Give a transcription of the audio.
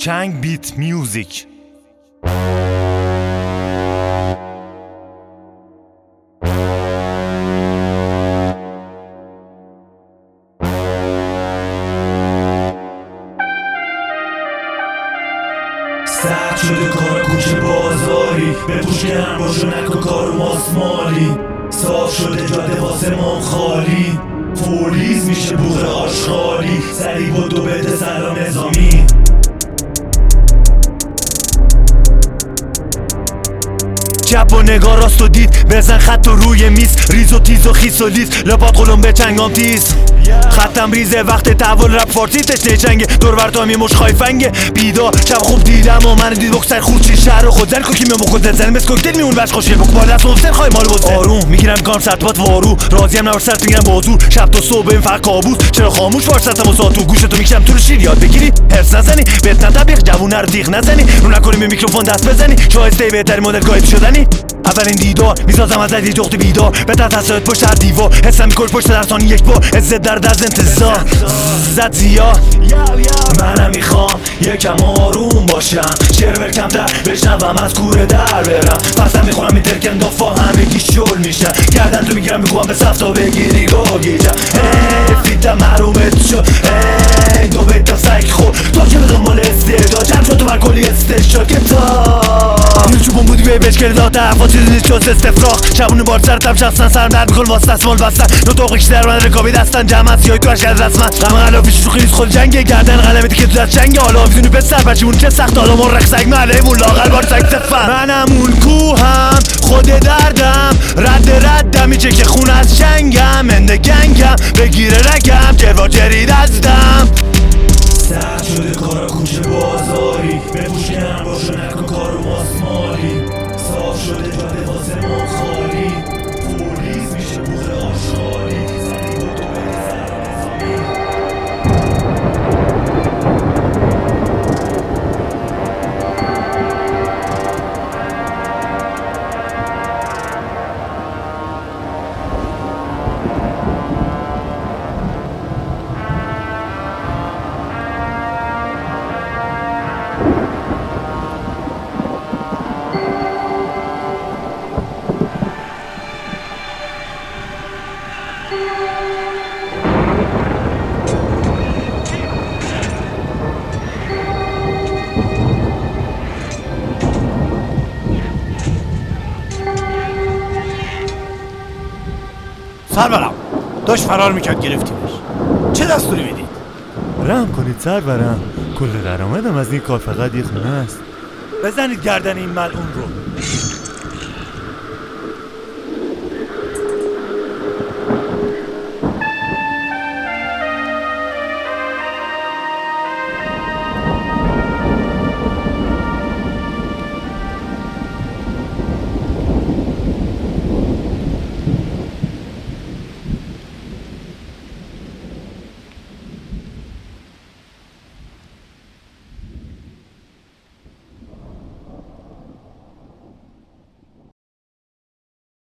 چنگ بیت میوزیک. سخت شده کار کوچه بازاری، بپوش گرم باشو نکن کارو ماسمالی. صاف شده جاده واسه مام خالی، پولیس میشه بوغ آشغالی. سریع بدو بده سلام نظامی. چپ و نگاه راست و دید، بزن خط و روی میز. ریز و تیز و خیس و لیز، لپات قلم به چنگام تیز. خطم ریزه وقت تحول رپ فارسی تشنه چنگه. دور برتام یه مش خایفنگه بیدار شب خوب دیدم و من دید بکسر خودچی شهر و خود زن کوکی میام بخود زن مثل کوکتل میون بش خوشیل بک بالا دست مفسر خواهی مال بزن. آروم میگیرم کام سرطبات وارو، راضیم نباش سرت میگیرم بازور. شب تا صبح این فقط کابوس، چرا خاموش باش سرتم و ساعت و گوشتو میکشم تو رو شیر یاد بگیری. هرس نزنی بهت نتبیق جوون رو دیغ نزنی، رو نکنی به میکروفون دست بزنی. شایسته بهتری مدل گاید شدنی. اولین دیدار میسازم از یه جخت بیدار، به تصاعد پشت هر دیوار. حسم میکنی پشت در ثانی یک بار، عزت درد از انتظار. زد زیاد منم میخوام یکم آروم باشم، شعر کمتر بشنوم از کوره در برم. پسم میخورم این ترکن دافا همگی شل میشن، گردن تو میگیرم میخوام به صف تا بگیری گاگیجم. فیتم محرومت شد دو بیتم سگ خور، تا که به دنبال استعداد جمع شد تو بر کلی استشاد کتاب. یه چوبون بودی به بشکل داده افا چیزی نیست جز استفراغ. شبونه بار سرتم شخصا سرم درد میکن واسه دستمال بستن. نطاق کشتر من رکابی دستن جمع از سیاهی تو اشکال رسمن. غم غلافی شوخی نیست خود جنگه، گردن قلمتی که تو دست چنگه. حالا آویزونی به سر بچیمون چه سخت، حالا مرخ سگ معلمون لاغر بار سگ صفن. منم اون کوهم خود دردم، ردم میچه که خون از چنگم. انده گنگم بگیره رگم جروا جرید از دم. سخت شده کارا کوچه بازاری، بپوش گرم باشو نکن کارو ماسمالی. صاف شده جاده واسه مام خالی، پولیس میشه بوغ آشغالی. سریع بدو بده سلام نظامی. سرورم داشت فرار میکرد گرفتیمش، چه دستوری میدید؟ رحم کنید سرورم، کل درآمدم از این کار فقط یه خونه است. بزنید گردن این ملعون رو.